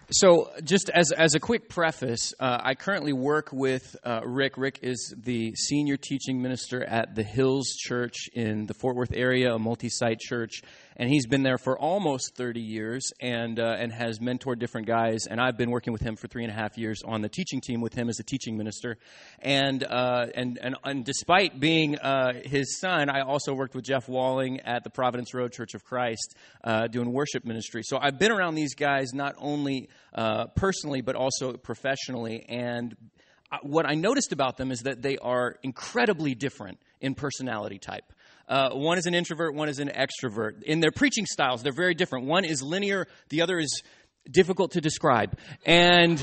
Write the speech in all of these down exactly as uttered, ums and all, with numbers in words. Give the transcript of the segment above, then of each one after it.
So just as as a quick preface, uh, I currently work with uh, Rick. Rick is the senior teaching minister at the Hills Church in the Fort Worth area, a multi-site church. And he's been there for almost thirty years and uh, and has mentored different guys. And I've been working with him for three and a half years on the teaching team with him as a teaching minister. And uh, and, and and despite being uh, his son, I also worked with Jeff Walling at the Providence Road Church of Christ uh, doing worship ministry. So I've been around these guys not only uh, personally but also professionally. And what I noticed about them is that they are incredibly different in personality type. Uh, one is an introvert, one is an extrovert. In their preaching styles, they're very different. One is linear, the other is difficult to describe. And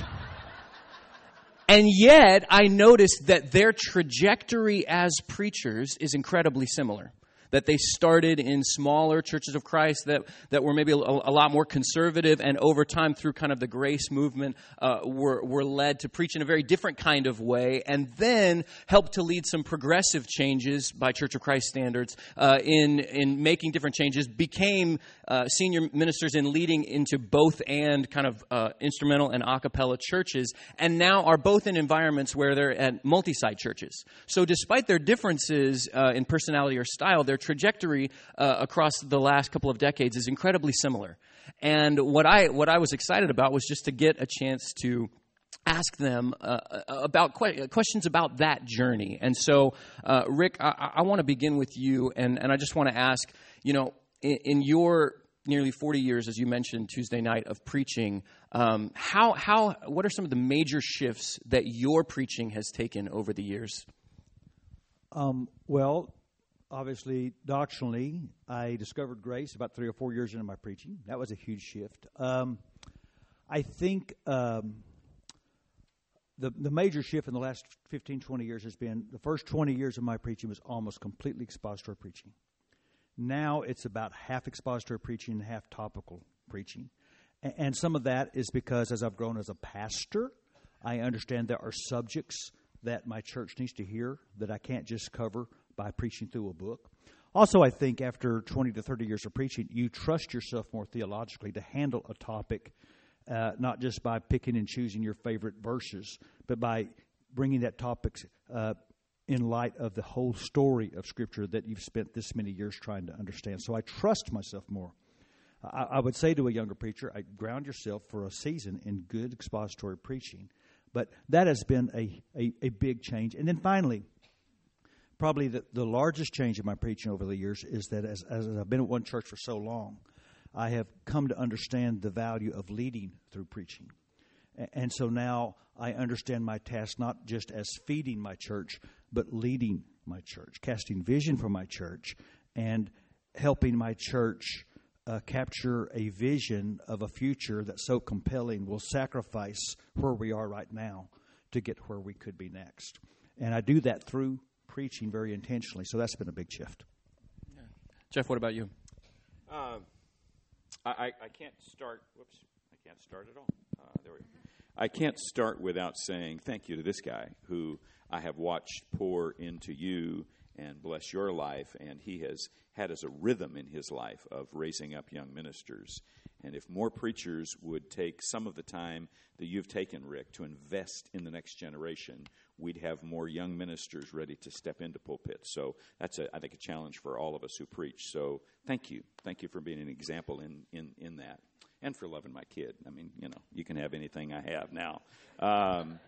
and yet, I noticed that their trajectory as preachers is incredibly similar. That they started in smaller churches of Christ that, that were maybe a, a lot more conservative, and over time through kind of the grace movement uh, were, were led to preach in a very different kind of way, and then helped to lead some progressive changes by Church of Christ standards uh, in, in making different changes, became uh, senior ministers in leading into both and kind of uh, instrumental and a cappella churches, and now are both in environments where they're at multi-site churches. So despite their differences uh, in personality or style, their trajectory uh, across the last couple of decades is incredibly similar. And what I what I was excited about was just to get a chance to ask them uh, about que- questions about that journey. And so, uh, Rick, I, I want to begin with you, and, and I just want to ask, you know, in, in your nearly forty years, as you mentioned, Tuesday night of preaching, um, how how what are some of the major shifts that your preaching has taken over the years? Um, well, obviously, doctrinally, I discovered grace about three or four years into my preaching. That was a huge shift. Um, I think um, the the major shift in the last fifteen, twenty years has been the first twenty years of my preaching was almost completely expository preaching. Now it's about half expository preaching and half topical preaching. And, and some of that is because as I've grown as a pastor, I understand there are subjects that my church needs to hear that I can't just cover by preaching through a book. Also, I think after twenty to thirty years of preaching, you trust yourself more theologically to handle a topic, uh, not just by picking and choosing your favorite verses, but by bringing that topic uh, in light of the whole story of Scripture that you've spent this many years trying to understand. So I trust myself more. I, I would say to a younger preacher, I ground yourself for a season in good expository preaching. But that has been a, a, a big change. And then finally, probably the, the largest change in my preaching over the years is that as, as I've been at one church for so long, I have come to understand the value of leading through preaching. And, and so now I understand my task not just as feeding my church, but leading my church, casting vision for my church, and helping my church uh, capture a vision of a future that's so compelling we'll sacrifice where we are right now to get where we could be next. And I do that through preaching very intentionally. So that's been a big shift. Yeah. Jeff, what about you? Uh, I, I can't start. Whoops! I can't start at all. Uh, there we go. I can't start without saying thank you to this guy who I have watched pour into you and bless your life, and he has had as a rhythm in his life of raising up young ministers. And if more preachers would take some of the time that you've taken, Rick, to invest in the next generation, we'd have more young ministers ready to step into pulpits. So that's, a, I think, a challenge for all of us who preach. So thank you. Thank you for being an example in, in, in that. And for loving my kid. I mean, you know, you can have anything I have now. Um,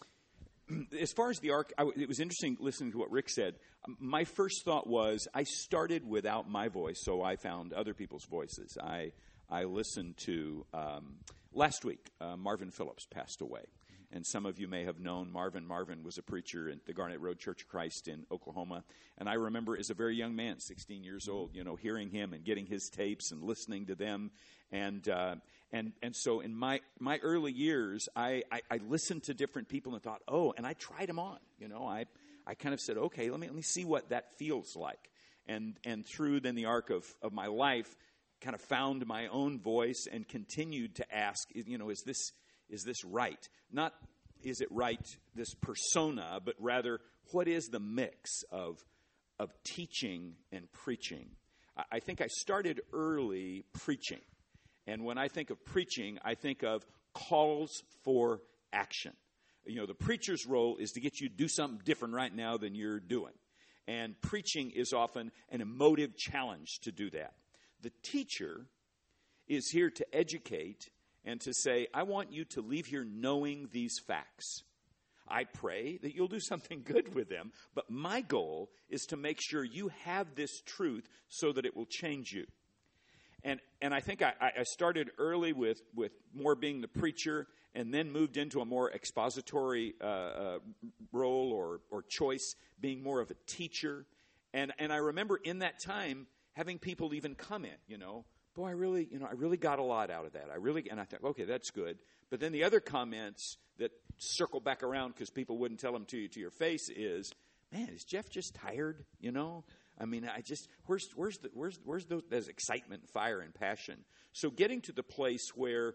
as far as the ark, I, it was interesting listening to what Rick said. My first thought was I started without my voice, so I found other people's voices. I I listened to, um, last week, uh, Marvin Phillips passed away. And some of you may have known Marvin. Marvin was a preacher at the Garnet Road Church of Christ in Oklahoma. And I remember as a very young man, sixteen years old, you know, hearing him and getting his tapes and listening to them. And uh, and and so in my, my early years, I, I, I listened to different people and thought, oh, and I tried them on. You know, I I kind of said, okay, let me let me see what that feels like. And and through then the arc of, of my life, kind of found my own voice and continued to ask, you know, is this is this right? Not is it right, this persona, but rather what is the mix of of teaching and preaching? I, I think I started early preaching. And when I think of preaching, I think of calls for action. You know, the preacher's role is to get you to do something different right now than you're doing. And preaching is often an emotive challenge to do that. The teacher is here to educate and to say, I want you to leave here knowing these facts. I pray that you'll do something good with them, but my goal is to make sure you have this truth so that it will change you. And and I think I, I started early with, with more being the preacher and then moved into a more expository uh, uh, role or, or choice, being more of a teacher. And and I remember in that time having people even comment, you know, boy, I really, you know, I really got a lot out of that. I really, and I thought, okay, that's good. But then the other comments that circle back around because people wouldn't tell them to you to your face is, man, is Jeff just tired? You know, I mean, I just where's where's the where's where's those there's excitement, fire, and passion. So getting to the place where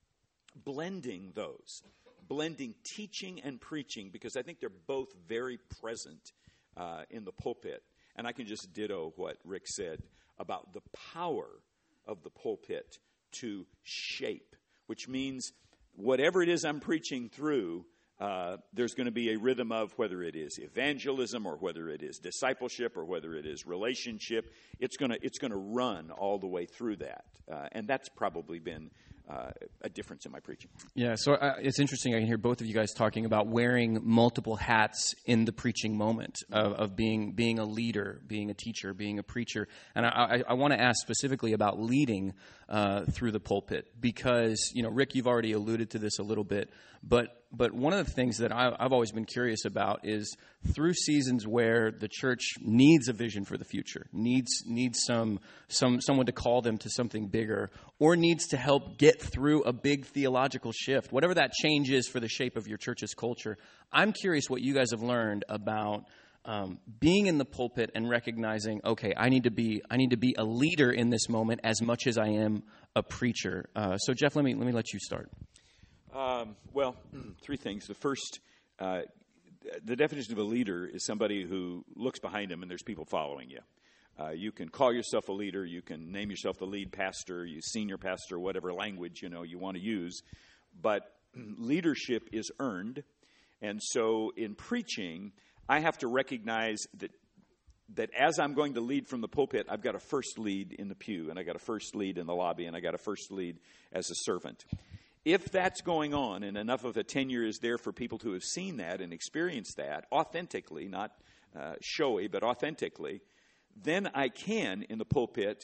blending those, blending teaching and preaching, because I think they're both very present uh, in the pulpit. And I can just ditto what Rick said about the power of the pulpit to shape, which means whatever it is I'm preaching through, uh, there's going to be a rhythm of whether it is evangelism or whether it is discipleship or whether it is relationship. It's going to it's going to run all the way through that, uh, and that's probably been uh, a difference in my preaching. Yeah, so uh, it's interesting. I can hear both of you guys talking about wearing multiple hats in the preaching moment of, of being being a leader, being a teacher, being a preacher. And I, I, I want to ask specifically about leading uh, through the pulpit because, you know, Rick, you've already alluded to this a little bit, but but one of the things that I, I've always been curious about is through seasons where the church needs a vision for the future, needs needs some some someone to call them to something bigger, or needs to help get through a big theological shift, whatever that change is for the shape of your church's culture. I'm curious what you guys have learned about um, being in the pulpit and recognizing, okay, I need to be I need to be a leader in this moment as much as I am a preacher. Uh, so, Jeff, let me let me let you start. Um, well, three things. The first, uh, the definition of a leader is somebody who looks behind him and there's people following you. Uh, you can call yourself a leader. You can name yourself the lead pastor, you senior pastor, whatever language you know you want to use. But leadership is earned, and so in preaching, I have to recognize that that as I'm going to lead from the pulpit, I've got a first lead in the pew, and I got a first lead in the lobby, and I got a first lead as a servant. If that's going on and enough of a tenure is there for people to have seen that and experienced that authentically, not uh, showy, but authentically, then I can, in the pulpit,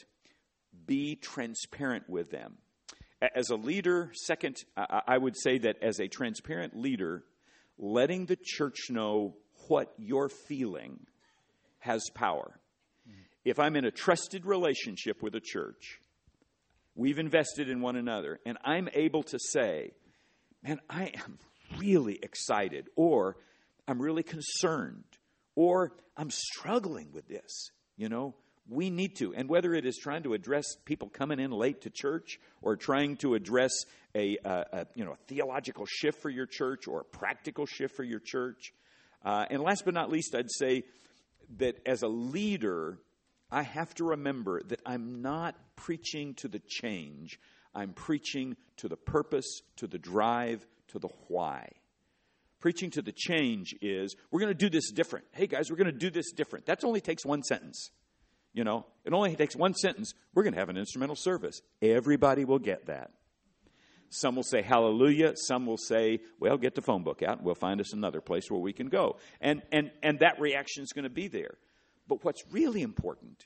be transparent with them. As a leader, second, I, I would say that as a transparent leader, letting the church know what you're feeling has power. Mm-hmm. If I'm in a trusted relationship with a church, we've invested in one another, and I'm able to say, man, I am really excited, or I'm really concerned, or I'm struggling with this, you know, we need to. And whether it is trying to address people coming in late to church or trying to address a, a, a you know, a theological shift for your church or a practical shift for your church. Uh, and last but not least, I'd say that as a leader, I have to remember that I'm not preaching to the change. I'm preaching to the purpose, to the drive, to the why. Preaching to the change is, we're going to do this different. Hey, guys, we're going to do this different. That only takes one sentence. You know, it only takes one sentence. We're going to have an instrumental service. Everybody will get that. Some will say hallelujah. Some will say, well, get the phone book out and we'll find us another place where we can go. And and and that reaction is going to be there. But what's really important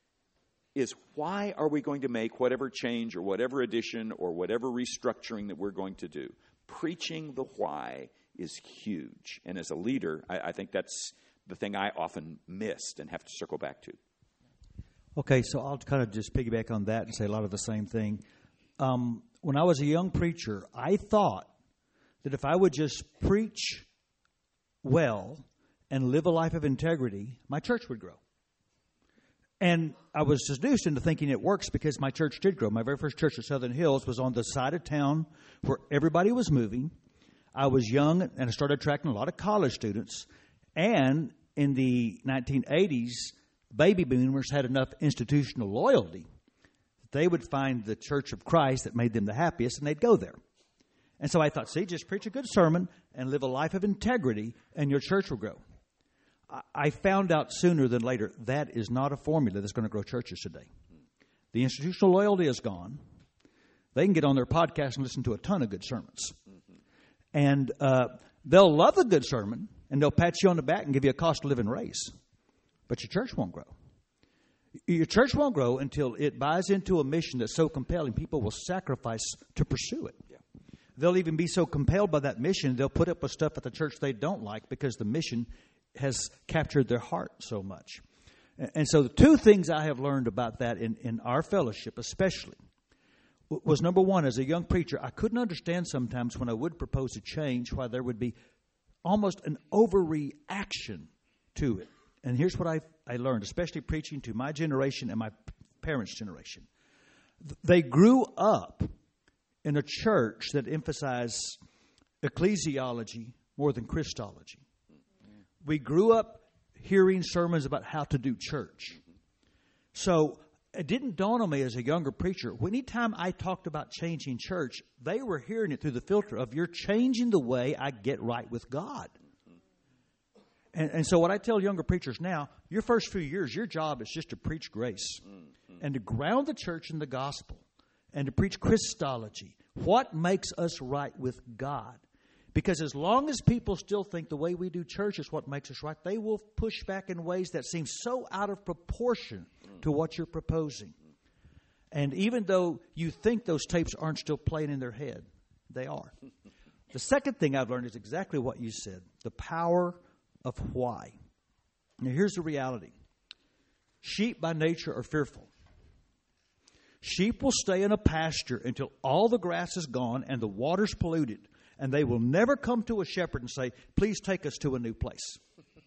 is, why are we going to make whatever change or whatever addition or whatever restructuring that we're going to do? Preaching the why is huge. And as a leader, I, I think that's the thing I often missed and have to circle back to. Okay, so I'll kind of just piggyback on that and say a lot of the same thing. Um, when I was a young preacher, I thought that if I would just preach well and live a life of integrity, my church would grow. And I was seduced into thinking it works because my church did grow. My very first church at Southern Hills was on the side of town where everybody was moving. I was young and I started attracting a lot of college students. And in the nineteen eighties, baby boomers had enough institutional loyalty that they would find the church of Christ that made them the happiest, and they'd go there. And so I thought, see, just preach a good sermon and live a life of integrity, and your church will grow. I found out sooner than later that is not a formula that's going to grow churches today. The institutional loyalty is gone. They can get on their podcast and listen to a ton of good sermons. And uh, they'll love a good sermon, and they'll pat you on the back and give you a cost of living raise. But your church won't grow. Your church won't grow until it buys into a mission that's so compelling, people will sacrifice to pursue it. Yeah. They'll even be so compelled by that mission, they'll put up with stuff at the church they don't like because the mission has captured their heart so much. And so the two things I have learned about that in, in our fellowship especially was, number one, as a young preacher, I couldn't understand sometimes when I would propose a change why there would be almost an overreaction to it. And here's what I, I learned, especially preaching to my generation and my parents' generation. They grew up in a church that emphasized ecclesiology more than Christology. We grew up hearing sermons about how to do church. So it didn't dawn on me as a younger preacher. Anytime I talked about changing church, they were hearing it through the filter of you're changing the way I get right with God. And, and so what I tell younger preachers now, your first few years, your job is just to preach grace mm-hmm. and to ground the church in the gospel and to preach Christology. What makes us right with God? Because as long as people still think the way we do church is what makes us right, they will push back in ways that seem so out of proportion to what you're proposing. And even though you think those tapes aren't still playing in their head, they are. The second thing I've learned is exactly what you said, the power of why. Now, here's the reality. Sheep by nature are fearful. Sheep will stay in a pasture until all the grass is gone and the water's polluted. And they will never come to a shepherd and say, please take us to a new place.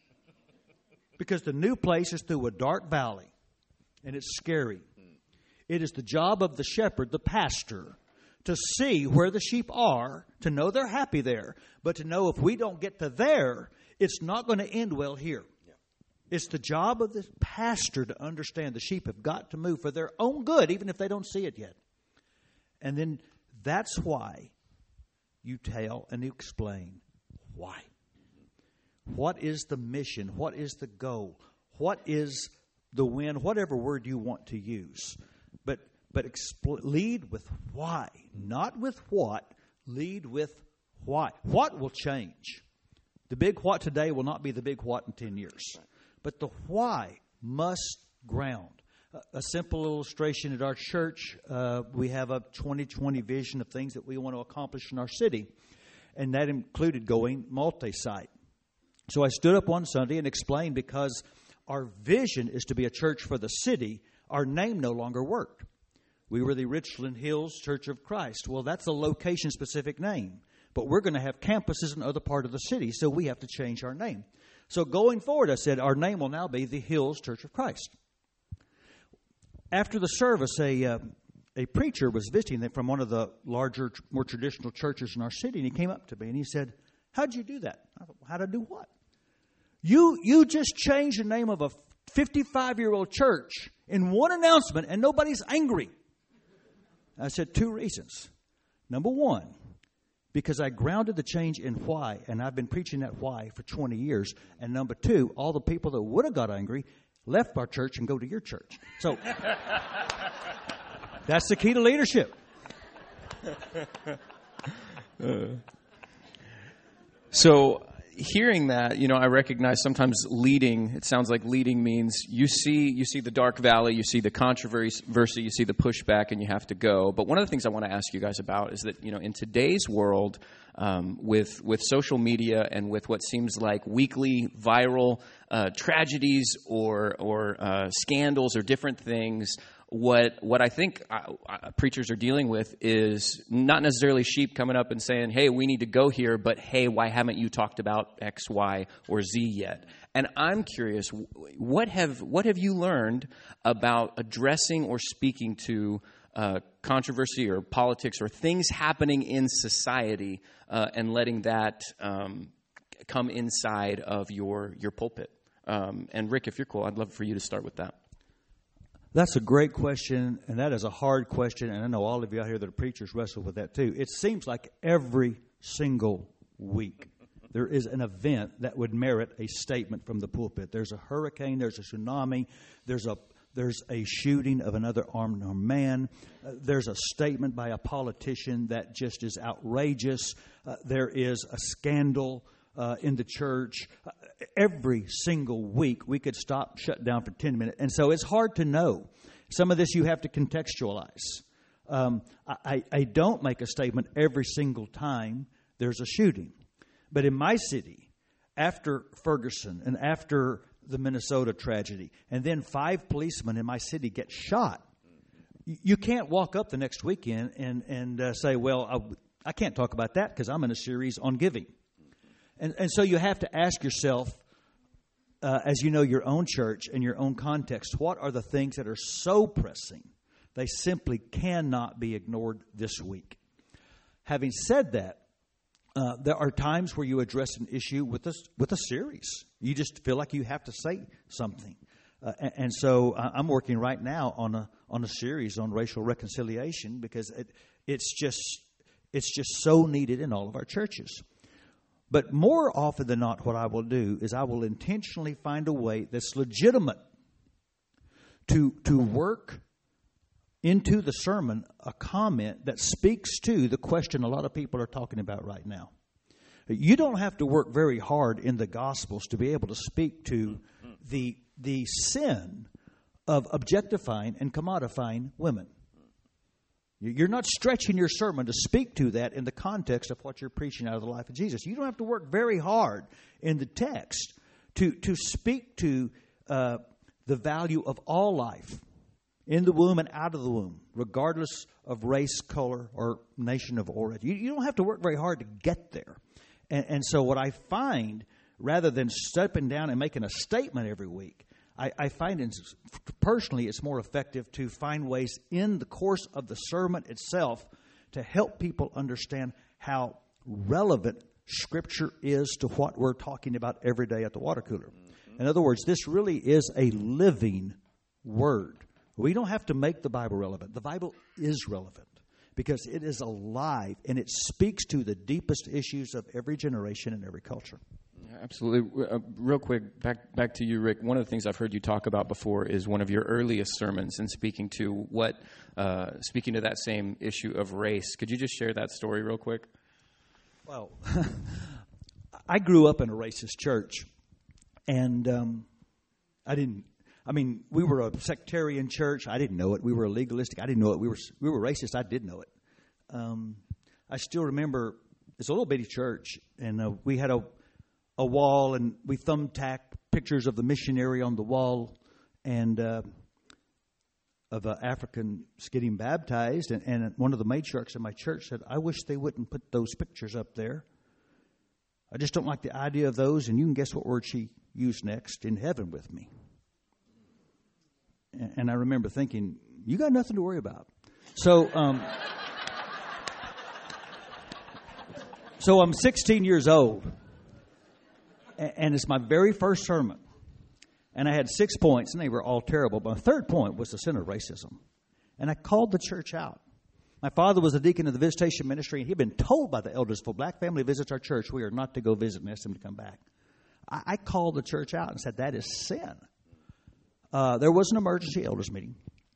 Because the new place is through a dark valley. And it's scary. It is the job of the shepherd, the pastor, to see where the sheep are, to know they're happy there. But to know if we don't get to there, it's not going to end well here. Yeah. It's the job of the pastor to understand the sheep have got to move for their own good, even if they don't see it yet. And then that's why you tell and you explain why. What is the mission? What is the goal? What is the win? Whatever word you want to use. But but expl- lead with why. Not with what. Lead with why. What will change? The big what today will not be the big what in ten years. But the why must ground. A, a simple illustration at our church, uh, we have a twenty twenty vision of things that we want to accomplish in our city. And that included going multi-site. So I stood up one Sunday and explained because our vision is to be a church for the city, our name no longer worked. We were the Richland Hills Church of Christ. Well, that's a location-specific name. But we're going to have campuses in other parts of the city, so we have to change our name. So going forward, I said, our name will now be the Hills Church of Christ. After the service, a uh, a preacher was visiting them from one of the larger, more traditional churches in our city, and he came up to me and he said, how'd you do that? I thought, how'd I do what? You you just changed the name of a fifty-five-year-old church in one announcement, and nobody's angry. I said, two reasons. Number one, because I grounded the change in why, and I've been preaching that why for twenty years. And number two, all the people that would have got angry left our church and go to your church. So that's the key to leadership. uh, so hearing that, you know, I recognize sometimes leading, it sounds like leading means you see you see the dark valley, you see the controversy, you see the pushback, and you have to go. But one of the things I want to ask you guys about is that, you know, in today's world, um, with with social media and with what seems like weekly viral uh, tragedies or or uh, scandals or different things, What what I think uh, uh, preachers are dealing with is not necessarily sheep coming up and saying, hey, we need to go here, but hey, why haven't you talked about X, Y, or Z yet? And I'm curious, what have what have you learned about addressing or speaking to uh, controversy or politics or things happening in society uh, and letting that um, come inside of your, your pulpit? Um, and Rick, if you're cool, I'd love for you to start with that. That's a great question, and that is a hard question, and I know all of you out here that are preachers wrestle with that too. It seems like every single week there is an event that would merit a statement from the pulpit. There's a hurricane, there's a tsunami, there's a there's a shooting of another armed man, uh, there's a statement by a politician that just is outrageous, uh, there is a scandal uh, in the church. Uh, every single week we could stop, shut down for ten minutes. And so it's hard to know. Some of this you have to contextualize. Um, I, I don't make a statement every single time there's a shooting. But in my city, after Ferguson and after the Minnesota tragedy, and then five policemen in my city get shot, you can't walk up the next weekend and, and uh, say, well, I, I can't talk about that because I'm in a series on giving. And, and so you have to ask yourself, uh, as you know your own church and your own context, what are the things that are so pressing they simply cannot be ignored this week? Having said that, Uh, there are times where you address an issue with a, with a series. You just feel like you have to say something. Uh, and, and so I'm working right now on a on a series on racial reconciliation because it, it's just it's just so needed in all of our churches. But more often than not, what I will do is I will intentionally find a way that's legitimate to to work into the sermon a comment that speaks to the question a lot of people are talking about right now. You don't have to work very hard in the Gospels to be able to speak to the the sin of objectifying and commodifying women. You're not stretching your sermon to speak to that in the context of what you're preaching out of the life of Jesus. You don't have to work very hard in the text to, to speak to uh, the value of all life in the womb and out of the womb, regardless of race, color, or nation of origin. You, you don't have to work very hard to get there. And, and so what I find, rather than stepping down and making a statement every week, I, I find in, personally it's more effective to find ways in the course of the sermon itself to help people understand how relevant Scripture is to what we're talking about every day at the water cooler. Mm-hmm. In other words, this really is a living Word. We don't have to make the Bible relevant. The Bible is relevant because it is alive and it speaks to the deepest issues of every generation and every culture. Absolutely. Uh, real quick, back back to you, Rick. One of the things I've heard you talk about before is one of your earliest sermons and speaking to what, uh, speaking to that same issue of race. Could you just share that story real quick? Well, I grew up in a racist church, and um, I didn't. I mean, we were a sectarian church. I didn't know it. We were legalistic. I didn't know it. We were we were racist. I did know it. Um, I still remember it's a little bitty church, and uh, we had a a wall, and we thumbtacked pictures of the missionary on the wall, and uh, of uh, Africans getting baptized. And, and one of the matriarchs in my church said, "I wish they wouldn't put those pictures up there. I just don't like the idea of those." And you can guess what word she used next: "In heaven with me." And I remember thinking, you got nothing to worry about. So, um, so I'm sixteen years old, and it's my very first sermon. And I had six points, and they were all terrible. But my third point was the sin of racism. And I called the church out. My father was a deacon of the visitation ministry, and he'd been told by the elders, if a black family visits our church, we are not to go visit and ask them to come back. I, I called the church out and said, that is sin. Uh, there was an emergency elders meeting.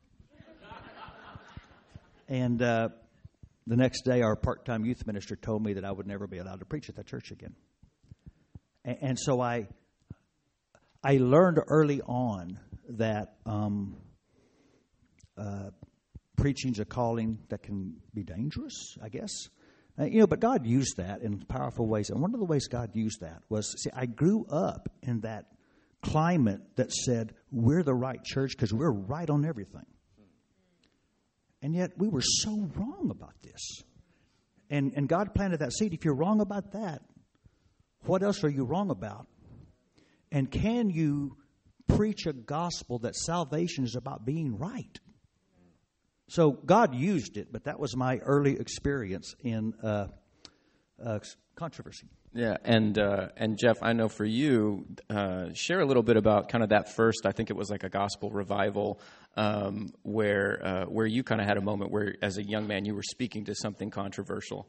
And uh, the next day, our part-time youth minister told me that I would never be allowed to preach at that church again. And, and so I I learned early on that um, uh, preaching's a calling that can be dangerous, I guess. Uh, you know, but God used that in powerful ways. And one of the ways God used that was, see, I grew up in that climate that said we're the right church because we're right on everything. And yet we were so wrong about this. And and God planted that seed. If you're wrong about that, what else are you wrong about? And can you preach a gospel that salvation is about being right? So God used it, but that was my early experience in uh, uh, controversy. Yeah, and uh, and Jeff, I know for you, uh, share a little bit about kind of that first. I think it was like a gospel revival um, where uh, where you kind of had a moment where, as a young man, you were speaking to something controversial.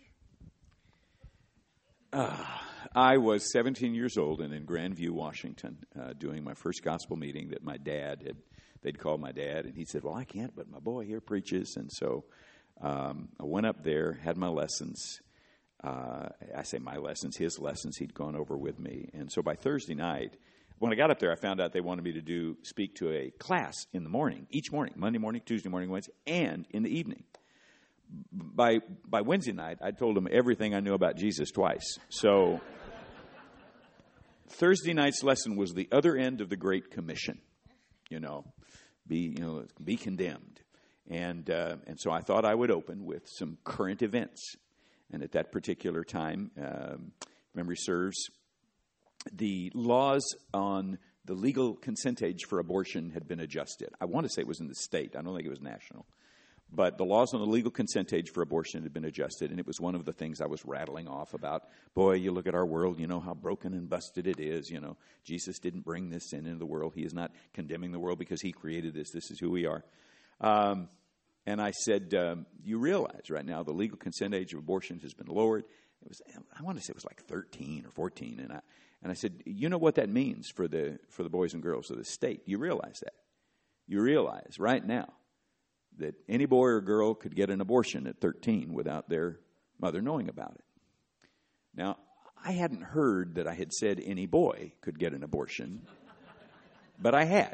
Uh, I was seventeen years old and in Grandview, Washington, uh, doing my first gospel meeting that my dad had. They'd called my dad, and he said, "Well, I can't, but my boy here preaches." And so um, I went up there, had my lessons. Uh, I say my lessons, his lessons. He'd gone over with me. And so by Thursday night, when I got up there, I found out they wanted me to do speak to a class in the morning, each morning, Monday morning, Tuesday morning, Wednesday, and in the evening. By by Wednesday night, I told them everything I knew about Jesus twice. So Thursday night's lesson was the other end of the Great Commission. You know, be you know, be condemned, and uh, and so I thought I would open with some current events. And at that particular time, um, memory serves, the laws on the legal consent age for abortion had been adjusted. I want to say it was in the state. I don't think it was national. But the laws on the legal consent age for abortion had been adjusted, and it was one of the things I was rattling off about. Boy, you look at our world, you know how broken and busted it is. You know, Jesus didn't bring this sin into the world. He is not condemning the world because he created this. This is who we are. Um, and I said, um, you realize right now the legal consent age of abortion has been lowered. It was, I want to say it was like thirteen or fourteen. And I and I said, you know what that means for the for the boys and girls of the state? You realize that? You realize right now that any boy or girl could get an abortion at thirteen without their mother knowing about it. Now, I hadn't heard that I had said any boy could get an abortion, but I had.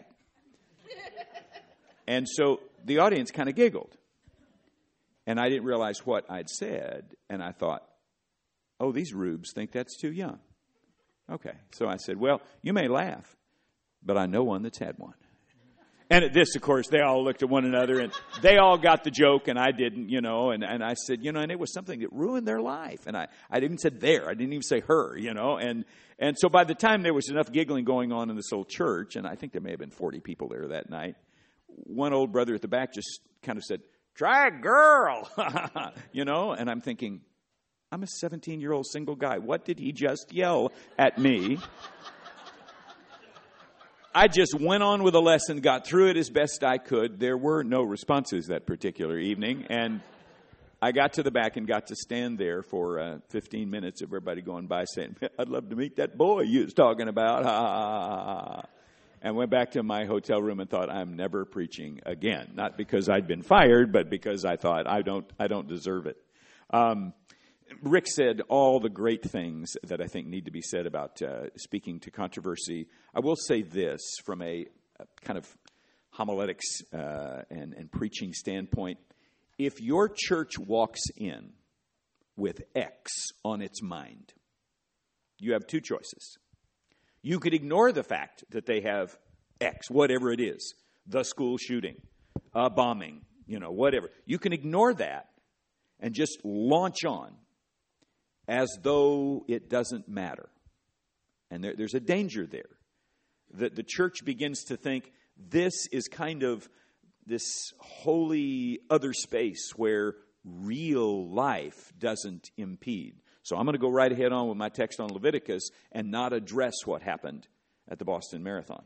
And so the audience kind of giggled. And I didn't realize what I'd said, and I thought, oh, these rubes think that's too young. Okay, so I said, well, you may laugh, but I know one that's had one. And at this, of course, they all looked at one another, and they all got the joke, and I didn't, you know. And, and I said, you know, and it was something that ruined their life. And I, I didn't say there. I didn't even say her, you know. And and so by the time there was enough giggling going on in this little church, and I think there may have been forty people there that night, one old brother at the back just kind of said, try a girl, you know. And I'm thinking, I'm a seventeen-year-old single guy. What did he just yell at me? I just went on with the lesson, got through it as best I could. There were no responses that particular evening. And I got to the back and got to stand there for uh, fifteen minutes of everybody going by saying, I'd love to meet that boy you was talking about. Ha, ha, ha, ha. And went back to my hotel room and thought, I'm never preaching again. Not because I'd been fired, but because I thought I don't, I don't deserve it. Um, Rick said all the great things that I think need to be said about uh, speaking to controversy. I will say this from a, a kind of homiletics uh, and, and preaching standpoint. If your church walks in with X on its mind, you have two choices. You could ignore the fact that they have X, whatever it is, the school shooting, a bombing, you know, whatever. You can ignore that and just launch on as though it doesn't matter. And there, there's a danger there. That the church begins to think this is kind of this holy other space where real life doesn't impede. So I'm going to go right ahead on with my text on Leviticus and not address what happened at the Boston Marathon.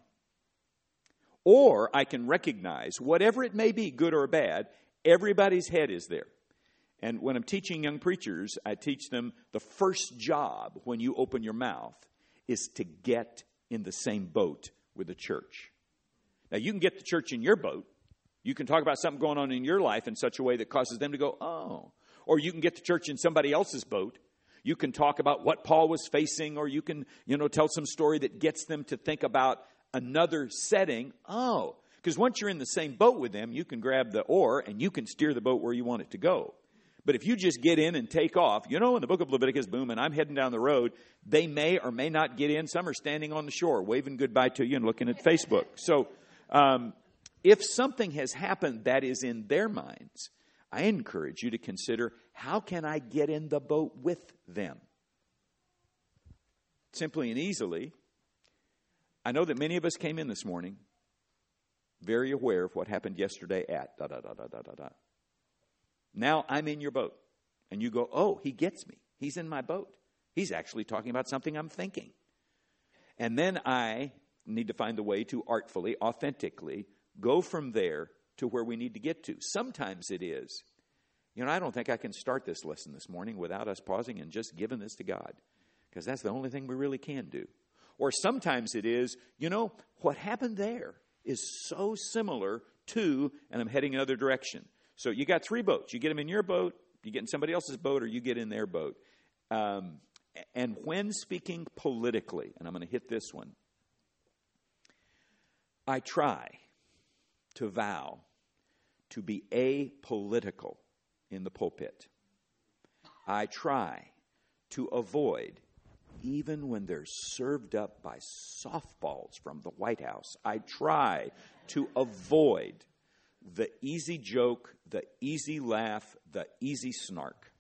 Or I can recognize, whatever it may be, good or bad, everybody's head is there. And when I'm teaching young preachers, I teach them the first job when you open your mouth is to get in the same boat with the church. Now, you can get the church in your boat. You can talk about something going on in your life in such a way that causes them to go, oh. Or you can get the church in somebody else's boat. You can talk about what Paul was facing, or you can, you know, tell some story that gets them to think about another setting. Oh, because once you're in the same boat with them, you can grab the oar and you can steer the boat where you want it to go. But if you just get in and take off, you know, in the book of Leviticus, boom, and I'm heading down the road, they may or may not get in. Some are standing on the shore, waving goodbye to you and looking at Facebook. So um, if something has happened that is in their minds, I encourage you to consider, how can I get in the boat with them? Simply and easily, I know that many of us came in this morning very aware of what happened yesterday at da da da da da da da. Now I'm in your boat. And you go, oh, he gets me. He's in my boat. He's actually talking about something I'm thinking. And then I need to find the way to artfully, authentically go from there to where we need to get to. Sometimes it is, you know, I don't think I can start this lesson this morning without us pausing and just giving this to God, because that's the only thing we really can do. Or sometimes it is, you know, what happened there is so similar to, and I'm heading another direction. So you got three boats. You get them in your boat, you get in somebody else's boat, or you get in their boat. Um, and when speaking politically, and I'm going to hit this one, I try to vow to be apolitical in the pulpit. I try to avoid, even when they're served up by softballs from the White House, I try to avoid the easy joke, the easy laugh, the easy snark.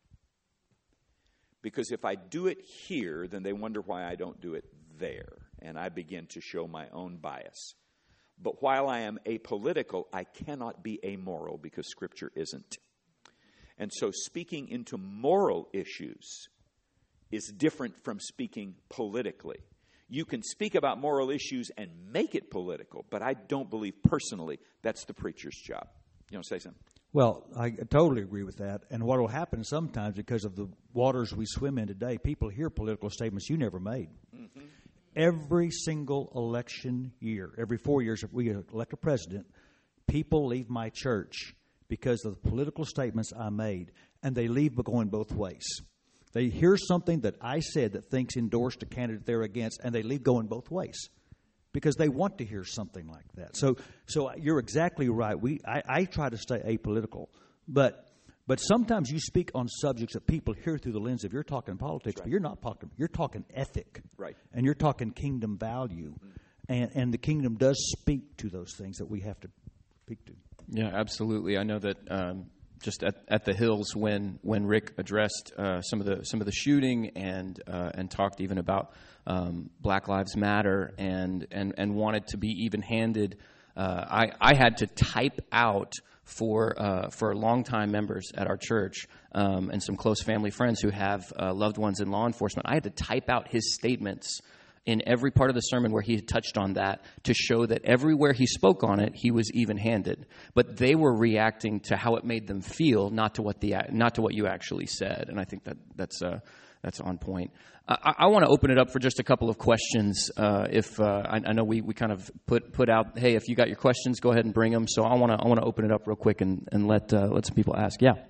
Because if I do it here, then they wonder why I don't do it there. And I begin to show my own bias. But while I am apolitical, I cannot be amoral, because Scripture isn't. And so speaking into moral issues is different from speaking politically. You can speak about moral issues and make it political, but I don't believe personally that's the preacher's job. You want to say something? Well, I totally agree with that. And what will happen sometimes, because of the waters we swim in today, people hear political statements you never made. Mm-hmm. Every single election year, every four years, if we elect a president, people leave my church because of the political statements I made, and they leave going both ways. They hear something that I said that thinks endorsed a candidate they're against, and they leave going both ways because they want to hear something like that. So, so you're exactly right. We, I, I try to stay apolitical, but but sometimes you speak on subjects that people hear through the lens of you're talking politics, right, but you're not talking. You're talking ethic, right? And you're talking kingdom value, mm-hmm. and and the kingdom does speak to those things that we have to speak to. Yeah, absolutely. I know that. Um, Just at, at the Hills, when when Rick addressed uh, some of the some of the shooting and uh, and talked even about um, Black Lives Matter and and, and wanted to be even-handed, uh, I I had to type out for uh, for longtime members at our church um, and some close family friends who have uh, loved ones in law enforcement. I had to type out his statements in every part of the sermon where he had touched on that to show that everywhere he spoke on it, he was even-handed. But they were reacting to how it made them feel, not to what the not to what you actually said. And I think that that's uh, that's on point. I, I want to open it up for just a couple of questions. Uh, if uh, I, I know we, we kind of put put out, hey, if you got your questions, go ahead and bring them. So I want to I want to open it up real quick and and let uh, let some people ask. Yeah.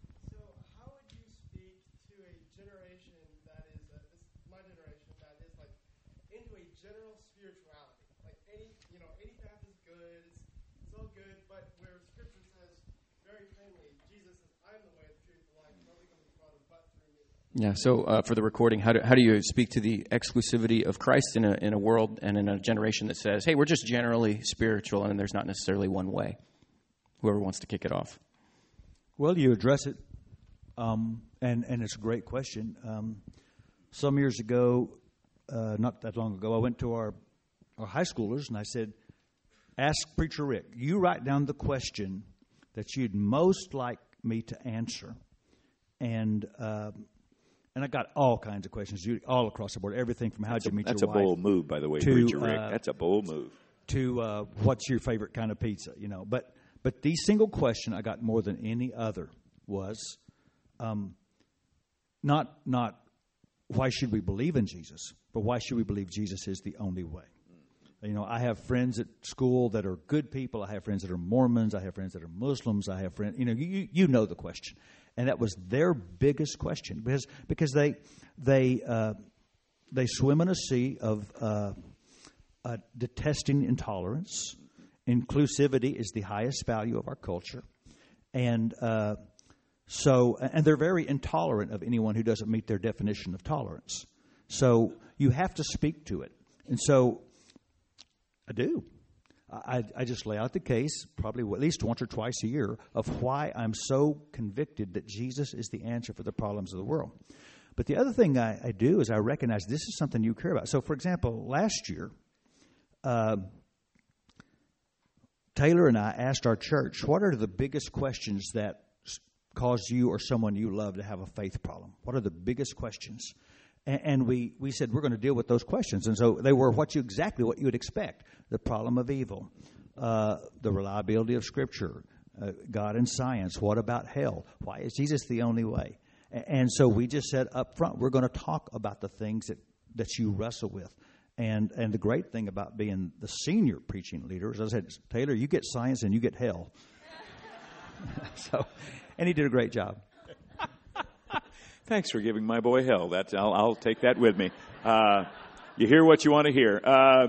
Yeah. So uh, for the recording, how do how do you speak to the exclusivity of Christ in a in a world and in a generation that says, "Hey, we're just generally spiritual, and there's not necessarily one way"? Whoever wants to kick it off. Well, you address it, um, and and it's a great question. Um, some years ago, uh, not that long ago, I went to our our high schoolers and I said, "Ask Preacher Rick. You write down the question that you'd most like me to answer," and uh, And I got all kinds of questions, all across the board. Everything from how'd you meet that's your wife. That's a bold move, by the way, to, Preacher Rick. Uh, that's a bold move. To uh, what's your favorite kind of pizza, you know. But but the single question I got more than any other was um, not not why should we believe in Jesus, but why should we believe Jesus is the only way. You know, I have friends at school that are good people. I have friends that are Mormons. I have friends that are Muslims. I have friends, you know, you you know the question. And that was their biggest question because because they they uh, they swim in a sea of uh, uh, detesting intolerance. Inclusivity is the highest value of our culture, and uh, so and they're very intolerant of anyone who doesn't meet their definition of tolerance. So you have to speak to it, and so I do. I, I just lay out the case, probably at least once or twice a year, of why I'm so convicted that Jesus is the answer for the problems of the world. But the other thing I, I do is I recognize this is something you care about. So, for example, last year, uh, Taylor and I asked our church, what are the biggest questions that cause you or someone you love to have a faith problem? What are the biggest questions? And, and we, we said we're going to deal with those questions. And so they were what you exactly what you would expect. The problem of evil, uh, the reliability of Scripture, uh, God and science. What about hell? Why is Jesus the only way? And, and so we just said up front, we're going to talk about the things that, that you wrestle with. And and the great thing about being the senior preaching leader is I said, Taylor, you get science and you get hell. so, and he did a great job. Thanks for giving my boy hell. That's I'll, I'll take that with me. Uh, you hear what you want to hear. Uh,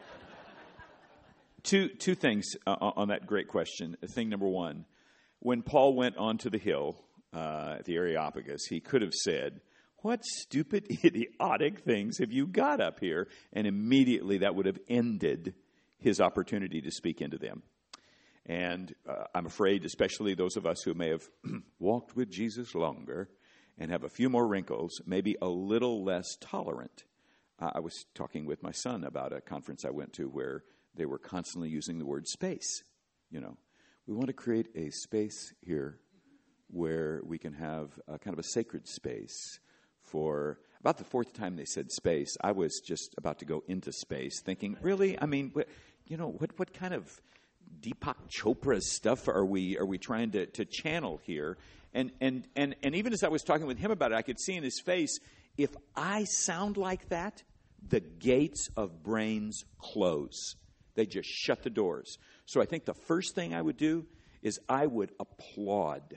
two two things uh, on that great question. Thing number one, when Paul went onto the hill uh, at the Areopagus, he could have said, "What stupid, idiotic things have you got up here?" And immediately that would have ended his opportunity to speak into them. And uh, I'm afraid, especially those of us who may have walked with Jesus longer and have a few more wrinkles, maybe a little less tolerant. Uh, I was talking with my son about a conference I went to where they were constantly using the word space. You know, we want to create a space here where we can have a kind of a sacred space. For about the fourth time they said space, I was just about to go into space thinking, really? I mean, what, you know, what what kind of Deepak Chopra stuff are we are we trying to, to channel here? And, and and and even as I was talking with him about it, I could see in his face, if I sound like that, the gates of brains close. They just shut the doors. So I think the first thing I would do is I would applaud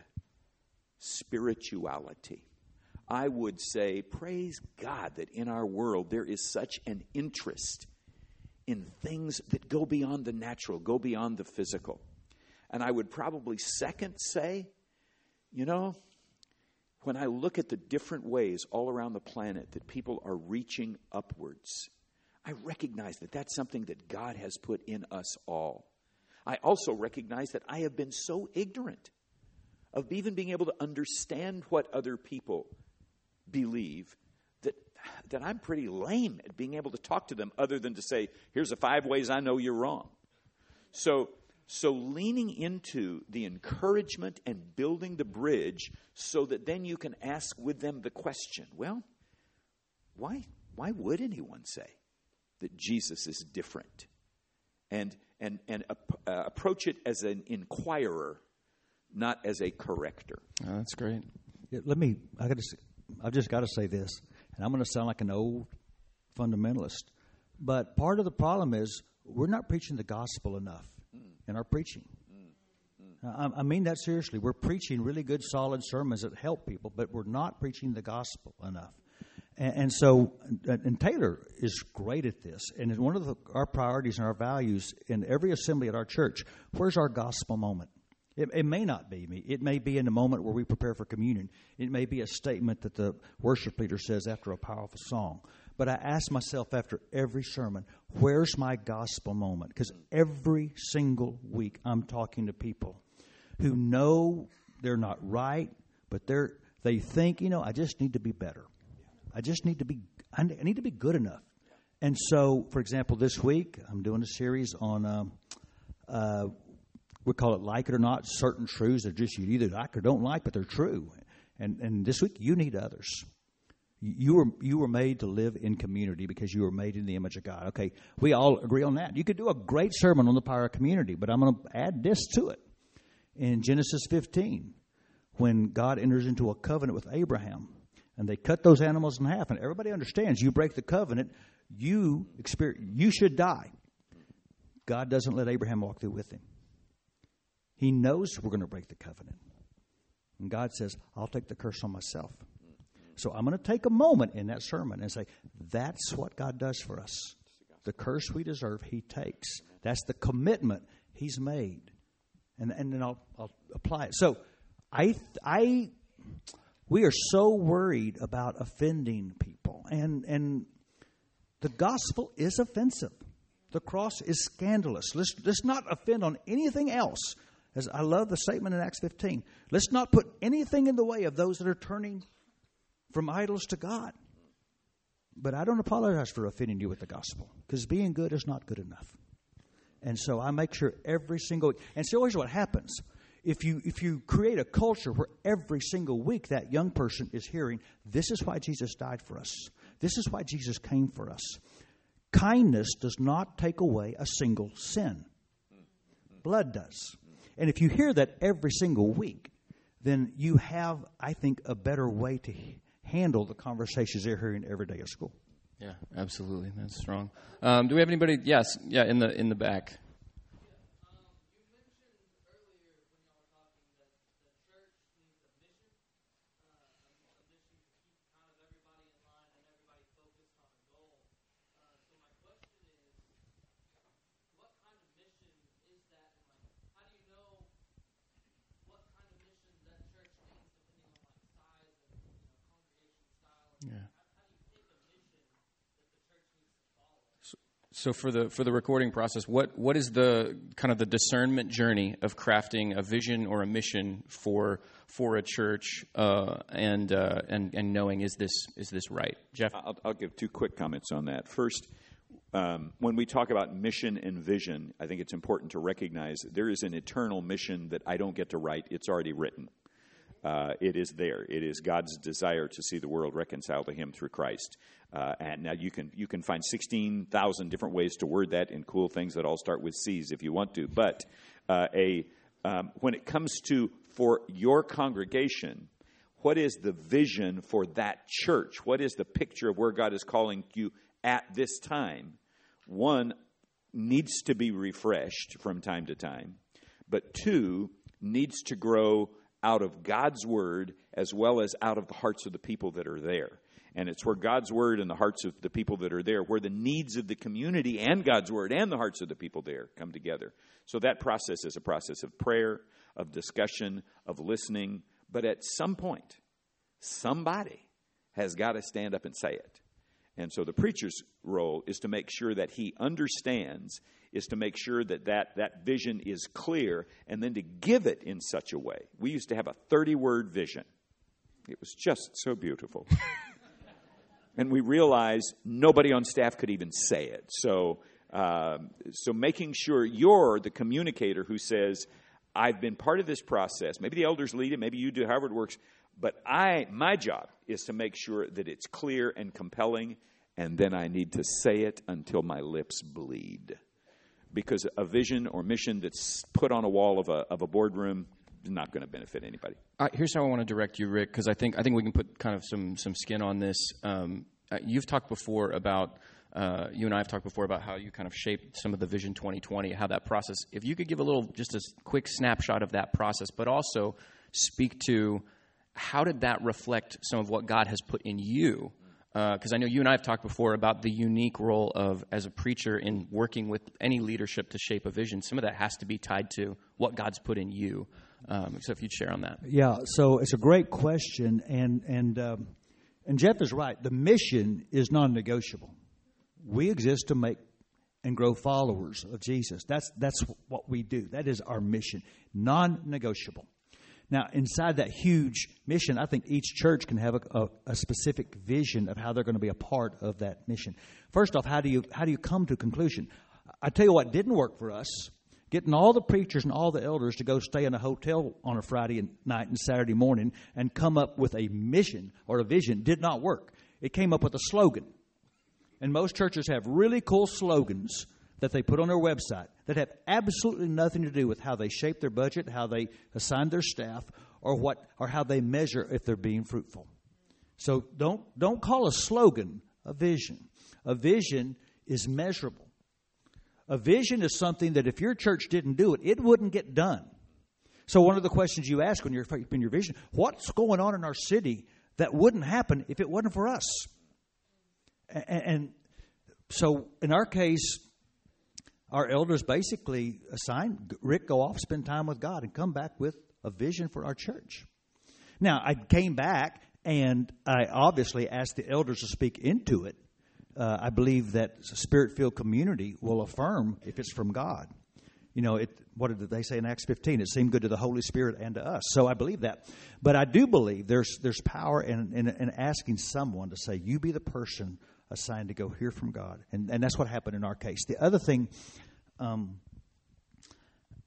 spirituality. I would say, praise God that in our world there is such an interest in things that go beyond the natural, go beyond the physical. And I would probably second say, you know, when I look at the different ways all around the planet that people are reaching upwards, I recognize that that's something that God has put in us all. I also recognize that I have been so ignorant of even being able to understand what other people believe that that I'm pretty lame at being able to talk to them other than to say, here's the five ways I know you're wrong. So so leaning into the encouragement and building the bridge so that then you can ask with them the question, well, why why would anyone say that Jesus is different? And and and uh, approach it as an inquirer, not as a corrector. Oh, that's great. Yeah, let me I got to I've just got to say this, and I'm going to sound like an old fundamentalist, but part of the problem is we're not preaching the gospel enough mm. in our preaching. Mm. Mm. I, I mean that seriously. We're preaching really good, solid sermons that help people, but we're not preaching the gospel enough. And, and so, and Taylor is great at this, and one of the, our priorities and our values in every assembly at our church, where's our gospel moment? It, it may not be me. It may be in the moment where we prepare for communion. It may be a statement that the worship leader says after a powerful song. But I ask myself after every sermon, where's my gospel moment? Because every single week I'm talking to people who know they're not right, but they're they think, you know, I just need to be better. I just need to be, I need to be good enough. And so, for example, this week I'm doing a series on um, uh, we call it like it or not, certain truths that just you either like or don't like, but they're true. And and this week, you need others. You were you were made to live in community because you were made in the image of God. Okay, we all agree on that. You could do a great sermon on the power of community, but I'm going to add this to it. In Genesis fifteen, when God enters into a covenant with Abraham, and they cut those animals in half, and everybody understands you break the covenant, you experience, you should die. God doesn't let Abraham walk through with him. He knows we're going to break the covenant. And God says, I'll take the curse on myself. So I'm going to take a moment in that sermon and say, that's what God does for us. The curse we deserve, he takes. That's the commitment he's made. And and then I'll, I'll apply it. So I I we are so worried about offending people. And and the gospel is offensive. The cross is scandalous. Let's, let's not offend on anything else. As I love the statement in Acts fifteen. Let's not put anything in the way of those that are turning from idols to God. But I don't apologize for offending you with the gospel, because being good is not good enough. And so I make sure every single week. And so here's what happens. if you if you create a culture where every single week that young person is hearing, this is why Jesus died for us. This is why Jesus came for us. Kindness does not take away a single sin. Blood does. And if you hear that every single week, then you have, I think, a better way to handle the conversations they're hearing every day at school. Yeah, absolutely. That's strong. Um, do we have anybody? Yes, yeah, in the in the back. Yeah. So, so for the for the recording process, what what is the kind of the discernment journey of crafting a vision or a mission for for a church, uh, and uh, and and knowing is this is this right, Jeff? I'll, I'll give two quick comments on that. First, um, when we talk about mission and vision, I think it's important to recognize that there is an eternal mission that I don't get to write; it's already written. Uh, it is there. It is God's desire to see the world reconciled to Him through Christ. Uh, and now you can you can find sixteen thousand different ways to word that in cool things that all start with C's if you want to. But uh, a um, when it comes to for your congregation, what is the vision for that church? What is the picture of where God is calling you at this time? One, needs to be refreshed from time to time. But two, needs to grow out of God's Word as well as out of the hearts of the people that are there. And it's where God's Word and the hearts of the people that are there, where the needs of the community and God's Word and the hearts of the people there come together. So that process is a process of prayer, of discussion, of listening. But at some point, somebody has got to stand up and say it. And so the preacher's role is to make sure that he understands, is to make sure that that, that vision is clear, and then to give it in such a way. We used to have a thirty-word vision. It was just so beautiful. And we realized nobody on staff could even say it. So, um, so making sure you're the communicator who says, I've been part of this process. Maybe the elders lead it, maybe you do, however it works. But I, my job is to make sure that it's clear and compelling, and then I need to say it until my lips bleed. Because a vision or mission that's put on a wall of a of a boardroom is not going to benefit anybody. Uh, here's how I want to direct you, Rick, because I think I think we can put kind of some some skin on this. Um, uh, you've talked before about uh, you and I have talked before about how you kind of shaped some of the Vision twenty twenty, how that process. If you could give a little, just a quick snapshot of that process, but also speak to how did that reflect some of what God has put in you? Because uh, I know you and I have talked before about the unique role of, as a preacher, in working with any leadership to shape a vision. Some of that has to be tied to what God's put in you. Um, so if you'd share on that. Yeah, so it's a great question, and and um, and Jeff is right. The mission is non-negotiable. We exist to make and grow followers of Jesus. That's that's what we do. That is our mission, non-negotiable. Now, inside that huge mission, I think each church can have a, a, a specific vision of how they're going to be a part of that mission. First off, how do you how do you come to a conclusion? I tell you what didn't work for us. Getting all the preachers and all the elders to go stay in a hotel on a Friday night and Saturday morning and come up with a mission or a vision did not work. It came up with a slogan. And most churches have really cool slogans that they put on their website that have absolutely nothing to do with how they shape their budget, how they assign their staff, or what or how they measure if they're being fruitful. So don't don't call a slogan a vision. A vision is measurable. A vision is something that if your church didn't do it, it wouldn't get done. So one of the questions you ask when you're in your vision, what's going on in our city that wouldn't happen if it wasn't for us? And, and so in our case, our elders basically assigned Rick, go off, spend time with God, and come back with a vision for our church. Now, I came back, and I obviously asked the elders to speak into it. Uh, I believe that Spirit-filled community will affirm if it's from God. You know, it, what did they say in Acts fifteen? It seemed good to the Holy Spirit and to us. So I believe that. But I do believe there's there's power in, in, in asking someone to say, you be the person assigned to go hear from God. And, and that's what happened in our case. The other thing, um,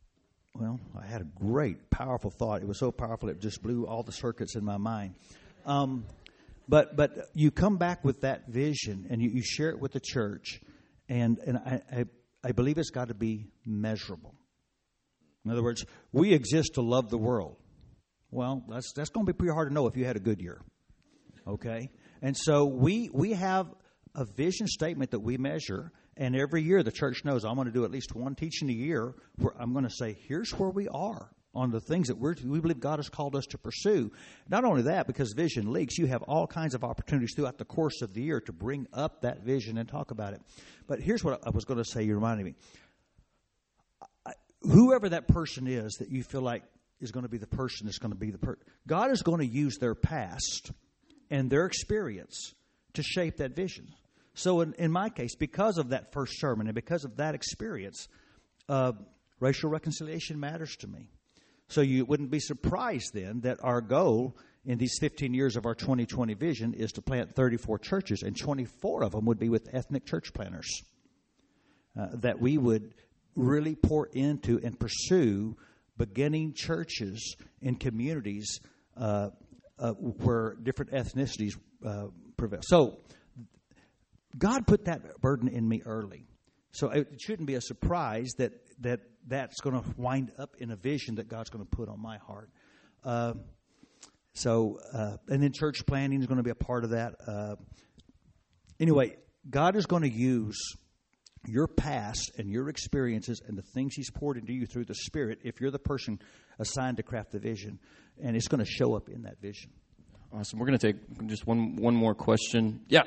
well, I had a great, powerful thought. It was so powerful it just blew all the circuits in my mind. Um, but but you come back with that vision and you, you share it with the church, and and I, I I believe it's got to be measurable. In other words, we exist to love the world. Well, that's that's going to be pretty hard to know if you had a good year. Okay, and so we we have a vision statement that we measure. And every year the church knows I'm going to do at least one teaching a year where I'm going to say, here's where we are on the things that we're, we believe God has called us to pursue. Not only that, because Vision Leaks, you have all kinds of opportunities throughout the course of the year to bring up that vision and talk about it. But here's what I was going to say. You reminded me. I, whoever that person is that you feel like is going to be the person that's going to be the person, God is going to use their past and their experience to shape that vision. So in, in my case, because of that first sermon and because of that experience, uh, racial reconciliation matters to me. So you wouldn't be surprised then that our goal in these fifteen years of our twenty twenty vision is to plant thirty-four churches, and twenty-four of them would be with ethnic church planters. Uh, that we would really pour into and pursue beginning churches in communities uh, uh, where different ethnicities uh, prevail. So God put that burden in me early. So it shouldn't be a surprise that, that that's going to wind up in a vision that God's going to put on my heart. Uh, so, uh, and then church planning is going to be a part of that. Uh, anyway, God is going to use your past and your experiences and the things He's poured into you through the Spirit if you're the person assigned to craft the vision. And it's going to show up in that vision. Awesome. We're going to take just one one more question. Yeah.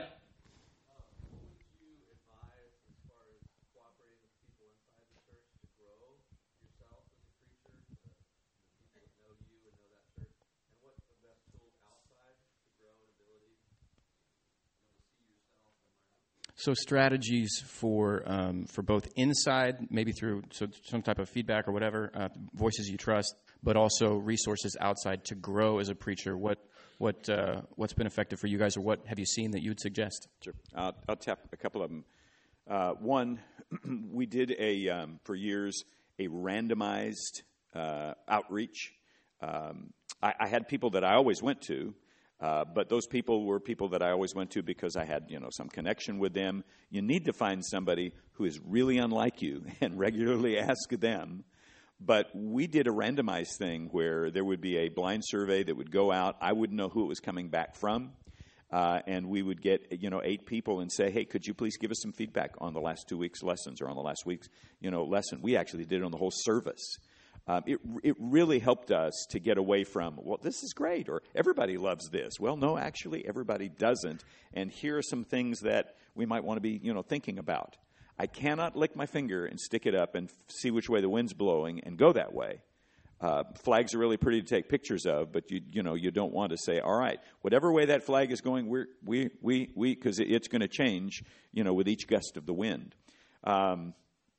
So strategies for um, for both inside, maybe through so some type of feedback or whatever, uh, voices you trust, but also resources outside to grow as a preacher. What what uh, what's been effective for you guys, or what have you seen that you would suggest? Sure, uh, I'll tap a couple of them. Uh, one, we did a um, for years a randomized uh, outreach. Um, I, I had people that I always went to. Uh, but those people were people that I always went to because I had, you know, some connection with them. You need to find somebody who is really unlike you and regularly ask them. But we did a randomized thing where there would be a blind survey that would go out. I wouldn't know who it was coming back from. Uh, and we would get, you know, eight people and say, hey, could you please give us some feedback on the last two weeks' lessons or on the last week's, you know, lesson. We actually did it on the whole service. Um, it it really helped us to get away from, well, this is great, or everybody loves this. Well, no, actually, everybody doesn't. And here are some things that we might want to be, you know, thinking about. I cannot lick my finger and stick it up and f- see which way the wind's blowing and go that way. Uh, flags are really pretty to take pictures of, but you you know you don't want to say, all right, whatever way that flag is going, we're, we we we because it, it's going to change, you know, with each gust of the wind. Um,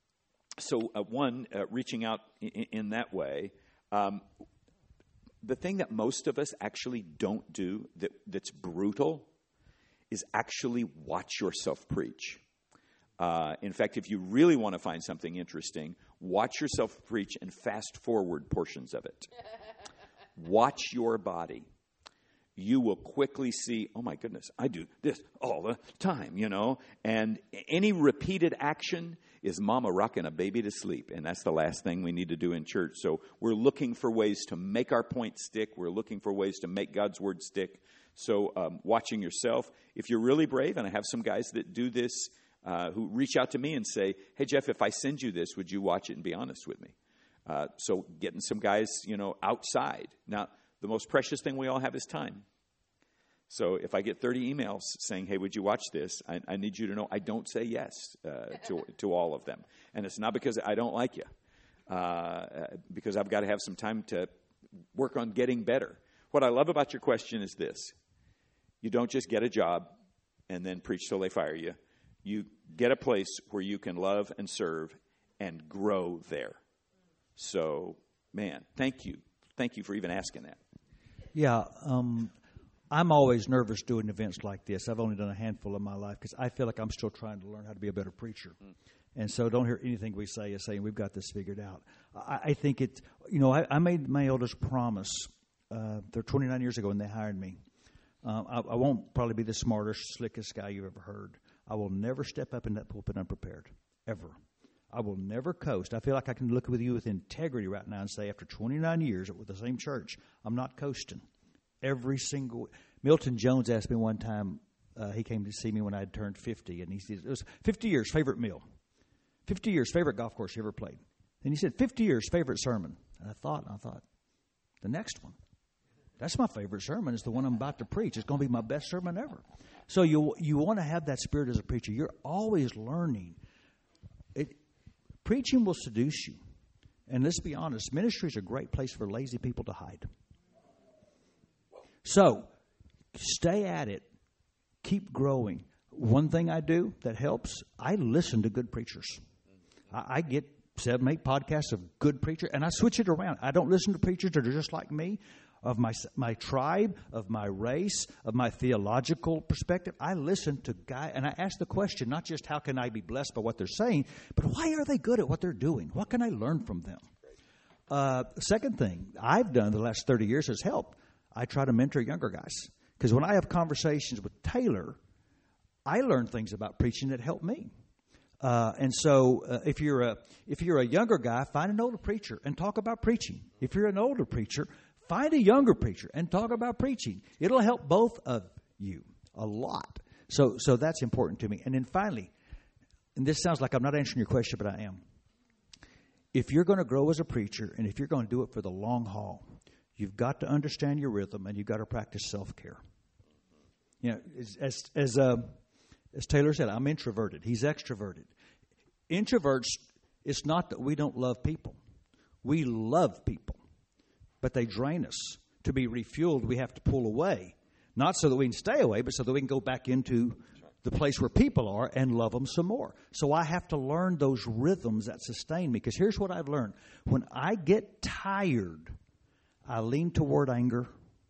So, uh, one, uh, reaching out in, in that way. Um, the thing that most of us actually don't do that, that's brutal is actually watch yourself preach. Uh, in fact, if you really want to find something interesting, watch yourself preach and fast forward portions of it. Watch your body. You will quickly see, oh my goodness, I do this all the time, you know. And any repeated action is mama rocking a baby to sleep. And that's the last thing we need to do in church. So we're looking for ways to make our point stick. We're looking for ways to make God's word stick. So um, watching yourself. If you're really brave, and I have some guys that do this, uh, who reach out to me and say, hey, Jeff, if I send you this, would you watch it and be honest with me? Uh, so getting some guys, you know, outside. Now, the most precious thing we all have is time. So if I get thirty emails saying, hey, would you watch this? I, I need you to know I don't say yes uh, to to all of them. And it's not because I don't like you. Uh, because I've got to have some time to work on getting better. What I love about your question is this. You don't just get a job and then preach till they fire you. You get a place where you can love and serve and grow there. So, man, thank you. Thank you for even asking that. Yeah, um, I'm always nervous doing events like this. I've only done a handful in my life because I feel like I'm still trying to learn how to be a better preacher. Mm. And so don't hear anything we say as saying we've got this figured out. I, I think it, you know, I, I made my elders promise, uh, they're twenty-nine years ago when they hired me. Uh, I, I won't probably be the smartest, slickest guy you've ever heard. I will never step up in that pulpit unprepared, ever. I will never coast. I feel like I can look with you with integrity right now and say after twenty-nine years with the same church, I'm not coasting. Every single, Milton Jones asked me one time, uh, he came to see me when I had turned fifty, and he said, it was fifty years, favorite meal. fifty years, favorite golf course you ever played. And he said, fifty years, favorite sermon. And I thought, and I thought, the next one. That's my favorite sermon. It's the one I'm about to preach. It's going to be my best sermon ever. So you you want to have that spirit as a preacher. You're always learning. It, preaching will seduce you. And let's be honest, ministry is a great place for lazy people to hide. So stay at it. Keep growing. One thing I do that helps, I listen to good preachers. I, I get seven, eight podcasts of good preachers, and I switch it around. I don't listen to preachers that are just like me, of my my tribe, of my race, of my theological perspective. I listen to guys, and I ask the question, not just how can I be blessed by what they're saying, but why are they good at what they're doing? What can I learn from them? Uh, second thing I've done the last thirty years has helped. I try to mentor younger guys. Because when I have conversations with Taylor, I learn things about preaching that help me. Uh, and so uh, if you're a if you're a younger guy, find an older preacher and talk about preaching. If you're an older preacher, find a younger preacher and talk about preaching. It'll help both of you a lot. So so that's important to me. And then finally, and this sounds like I'm not answering your question, but I am. If you're going to grow as a preacher and if you're going to do it for the long haul, you've got to understand your rhythm and you've got to practice self-care. You know, as as as, uh, as Taylor said, I'm introverted. He's extroverted. Introverts, it's not that we don't love people. We love people, but they drain us. To be refueled, we have to pull away. Not so that we can stay away, but so that we can go back into the place where people are and love them some more. So I have to learn those rhythms that sustain me. Because here's what I've learned. When I get tired, I lean toward anger,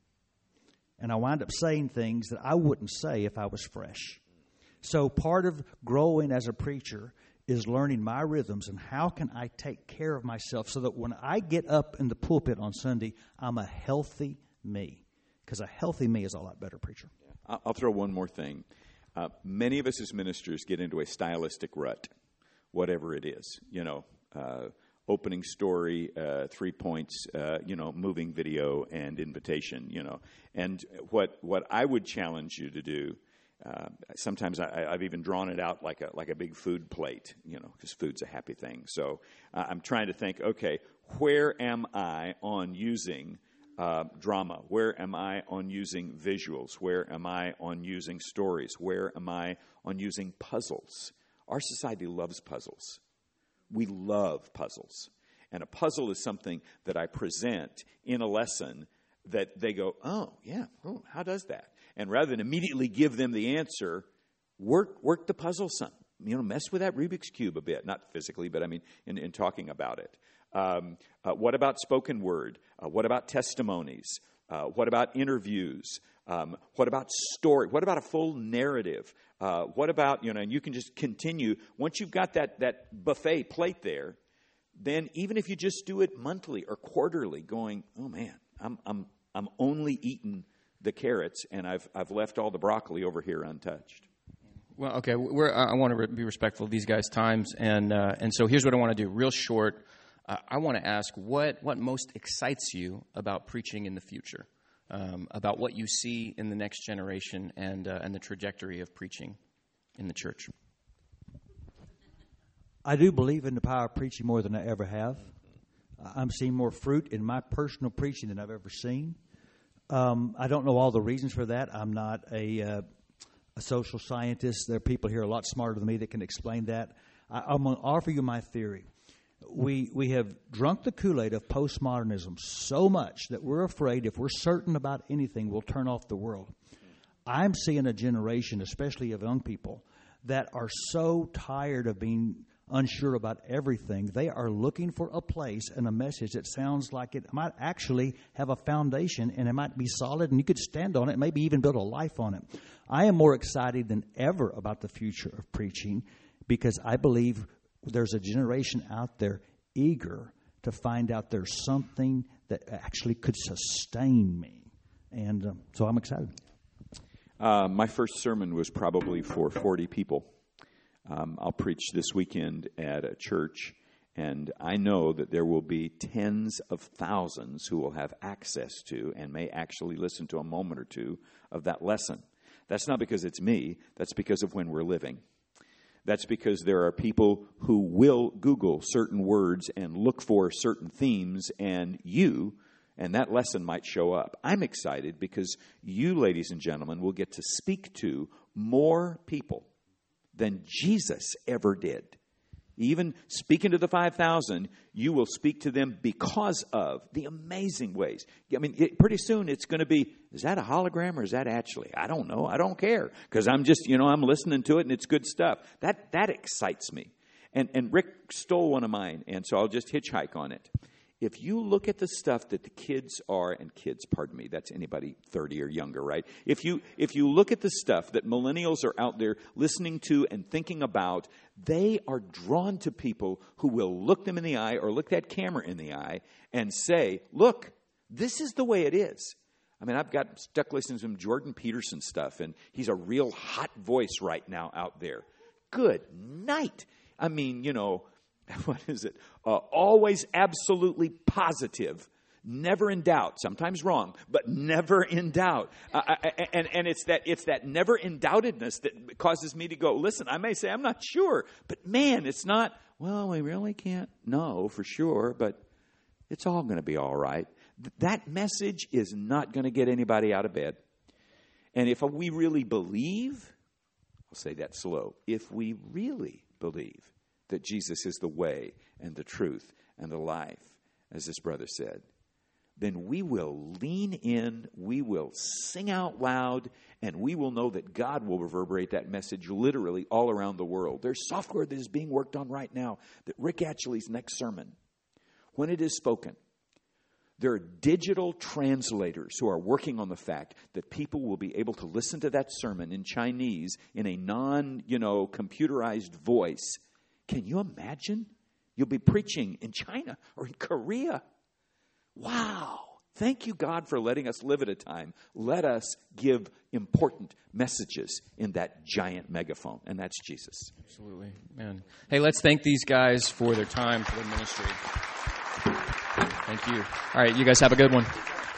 and I wind up saying things that I wouldn't say if I was fresh. So part of growing as a preacher is learning my rhythms and how can I take care of myself so that when I get up in the pulpit on Sunday, I'm a healthy me. Because a healthy me is a lot better preacher. Yeah. I'll throw one more thing. Uh, many of us as ministers get into a stylistic rut, whatever it is. You know, uh, opening story, uh, three points, uh, you know, moving video and invitation, you know. And what what I would challenge you to do, uh, sometimes I, I've even drawn it out like a like a big food plate, you know, because food's a happy thing. So uh, I'm trying to think, okay, where am I on using uh, drama? Where am I on using visuals? Where am I on using stories? Where am I on using puzzles? Our society loves puzzles. We love puzzles. And a puzzle is something that I present in a lesson that they go, oh, yeah, oh, how does that? And rather than immediately give them the answer, work work the puzzle some. You know, mess with that Rubik's Cube a bit. Not physically, but I mean in, in talking about it. Um, uh, what about spoken word? Uh, what about testimonies? Uh, what about interviews? Um, what about story? What about a full narrative? Uh, what about, you know, and you can just continue. Once you've got that, that buffet plate there, then even if you just do it monthly or quarterly, going, oh man, I'm I'm I'm only eating the carrots and I've I've left all the broccoli over here untouched. Well, okay, we're, I want to re- be respectful of these guys' times, and uh, and so here's what I want to do, real short. Uh, I want to ask what what most excites you about preaching in the future. Um, about what you see in the next generation and uh, and the trajectory of preaching in the church. I do believe in the power of preaching more than I ever have. I'm seeing more fruit in my personal preaching than I've ever seen. Um, I don't know all the reasons for that. I'm not a, uh, a social scientist. There are people here a lot smarter than me that can explain that. I, I'm going to offer you my theory. We we have drunk the Kool-Aid of postmodernism so much that we're afraid if we're certain about anything, we'll turn off the world. I'm seeing a generation, especially of young people, that are so tired of being unsure about everything. They are looking for a place and a message that sounds like it might actually have a foundation and it might be solid and you could stand on it, maybe even build a life on it. I am more excited than ever about the future of preaching because I believe there's a generation out there eager to find out there's something that actually could sustain me. And um, so I'm excited. Uh, my first sermon was probably for forty people. Um, I'll preach this weekend at a church, and I know that there will be tens of thousands who will have access to and may actually listen to a moment or two of that lesson. That's not because it's me. That's because of when we're living. That's because there are people who will Google certain words and look for certain themes, and you, and that lesson might show up. I'm excited because you, ladies and gentlemen, will get to speak to more people than Jesus ever did. Even speaking to the five thousand, you will speak to them because of the amazing ways. I mean, it, pretty soon it's going to be, is that a hologram or is that actually? I don't know. I don't care. Because I'm just, you know, I'm listening to it and it's good stuff. That that excites me. And, and Rick stole one of mine, and so I'll just hitchhike on it. If you look at the stuff that the kids are, and kids, pardon me, that's anybody thirty or younger, right? If you if you look at the stuff that millennials are out there listening to and thinking about, they are drawn to people who will look them in the eye or look that camera in the eye and say, look, this is the way it is. I mean, I've got stuck listening to some Jordan Peterson stuff, and he's a real hot voice right now out there. Good night. I mean, you know, what is it? Uh, always absolutely positive, never in doubt. Sometimes wrong, but never in doubt. Uh, I, and and it's that it's that never in doubtedness that causes me to go, listen, I may say I'm not sure, but man, it's not, well, we really can't know for sure, but it's all going to be all right. Th- that message is not going to get anybody out of bed. And if we really believe, I'll say that slow, if we really believe that Jesus is the way and the truth and the life, as this brother said, then we will lean in, we will sing out loud, and we will know that God will reverberate that message literally all around the world. There's software that is being worked on right now that Rick Atchley's next sermon, when it is spoken, there are digital translators who are working on the fact that people will be able to listen to that sermon in Chinese in a non, you know, computerized voice. Can you imagine? You'll be preaching in China or in Korea. Wow. Thank you, God, for letting us live at a time. Let us give important messages in that giant megaphone, and that's Jesus. Absolutely. Man. Hey, let's thank these guys for their time, for their ministry. Thank you. All right, you guys have a good one.